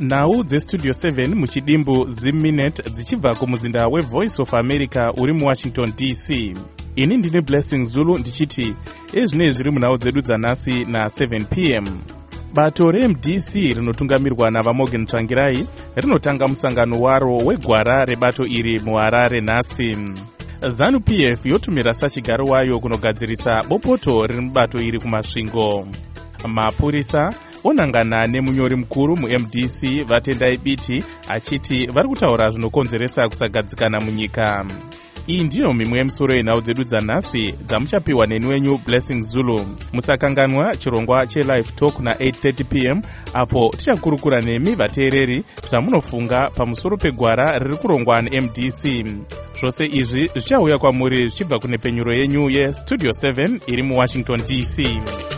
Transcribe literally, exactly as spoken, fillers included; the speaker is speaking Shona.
Now the Studio seven muchidimbu zimminute dzichibva kumuzinda weVoice of America uri muWashington D C. Ini ndine Blessing Zulu ndichiti ezvine zviri munhau dzedu dzanhasi na seven p m Bato re M D C rinotungamirwa navaMorgan Tsvangirai rinotanga musangano waro wegwara rebato iri muHarare nhasi. ZANU P F yotumira sachigaro wayo kunogadzirisa bopoto riri mubato iri kumasvingo. Mapurisa onangana nemunyori mukuru mu-M D C vatendai biti achiti vari kutaura zvinokonzeresa kusagadzikana munyika. Iyi ndiyo mimwe yemisoro yenhau dzedu dzanhasi dzamuchapiwa neni wenyu Blessing Zulu. Musakanganwa chirongwa cheLive Talk na eight thirty p m apo tichakurukura nemi vateereri zvamunofunga pamusoro pegwara riri kurongwa ne-M D C. Zvose izvi zvichauya kwamuri zvichibva kune penyuro yenyu yeStudio seven iri muWashington D C.